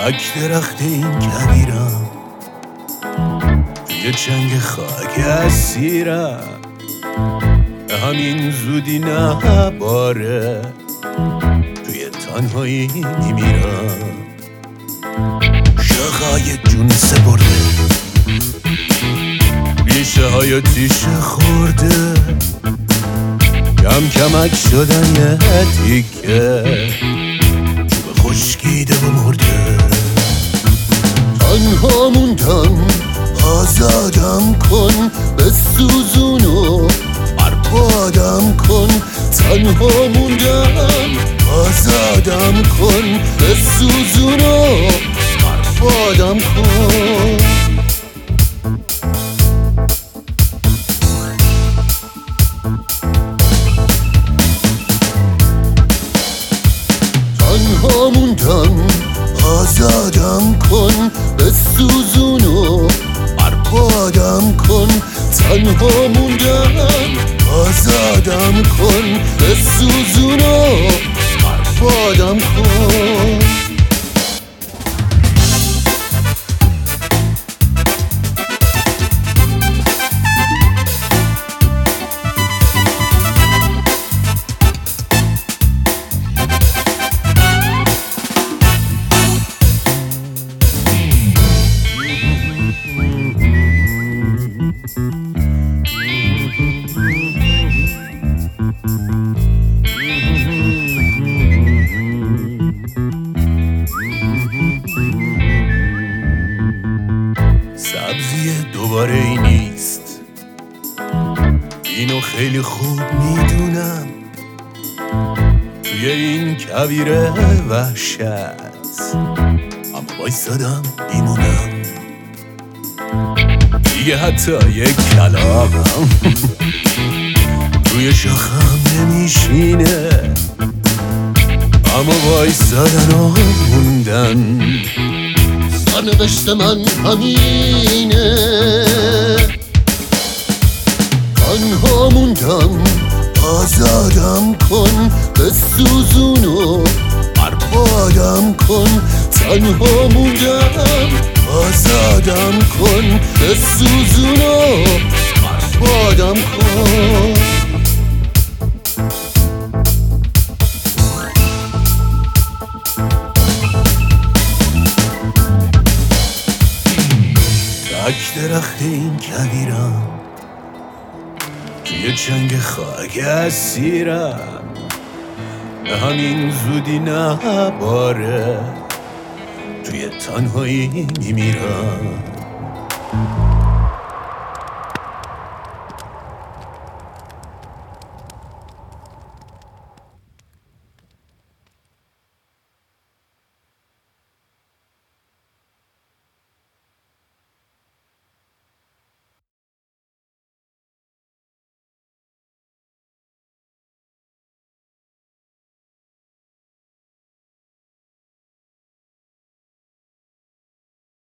تک درخت این کویرم، توی چنگ خاک اسیرم، به همین زودی نباره توی تنهایی میمیرم. شقای جون سپرده، ریشه های تیشه خورده، کم کمک شدن یه تیکه چوب خشکیده و مرده. تنها موندم آزادم کن، بسوزونو بربادم کن. تنها موندم آزادم کن، بسوزونو بربادم کن. تنها موندم آزادم کن، بسوزونو بربادم کن. تنها موندم آزادم کن، بسوزونو بربادم کن. سبزی دوباره ای نیست، اینو خیلی خوب میدونم. توی این کویر وحشت اما بایستادم میمونم. دیگه حتی یک کلاغم روی شاخم نمیشینه، اما بایستادن و موندن سرنوشت من همینه. تنها موندم آزادم کن، بسوزونو بربادم کن. تنها موندم آزادم کن، بسوزونو بربادم کن. تک درخت این کویرم، توی چنگ خاک اسیرم، به همین زودی نباره توی تنهایی میمیرم.